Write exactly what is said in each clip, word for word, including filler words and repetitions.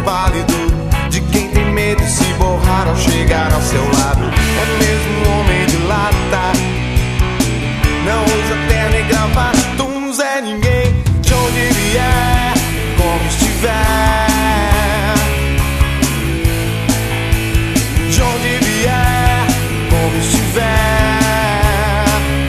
pálido de quem tem medo de se borrar ao chegar ao seu lado. É mesmo um homem de lata, não usa terno e gravata. Tu não é ninguém, de onde vier, como estiver. De onde vier, como estiver.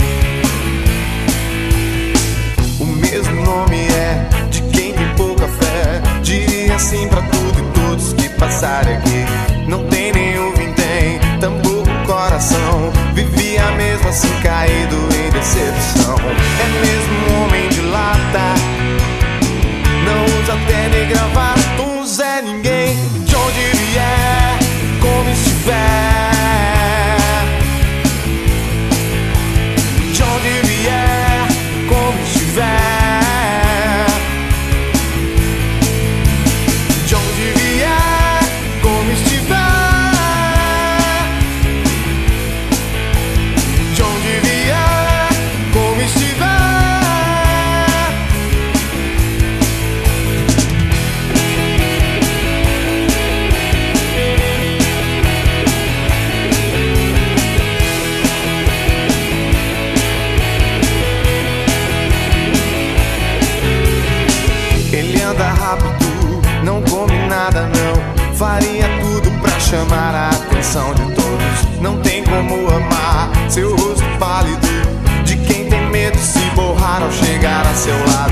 O mesmo nome é de quem tem pouca fé. Diria assim pra tudo e todos que passarem aqui. Não tem nenhum vintém, tampouco coração. Vivia mesmo assim caído em decepção. É mesmo um homem de lata, não usa terno e gravata. Tu não é ninguém, de onde vier, como estiver. De onde vier, como estiver. De onde vier, como estiver. De onde vier, como estiver. Ele anda rápido, não come nada não. Faria tudo pra chamar a atenção de todos. Não tem como amar seu rosto pálido de quem tem medo de se borrar ao chegar a seu lado.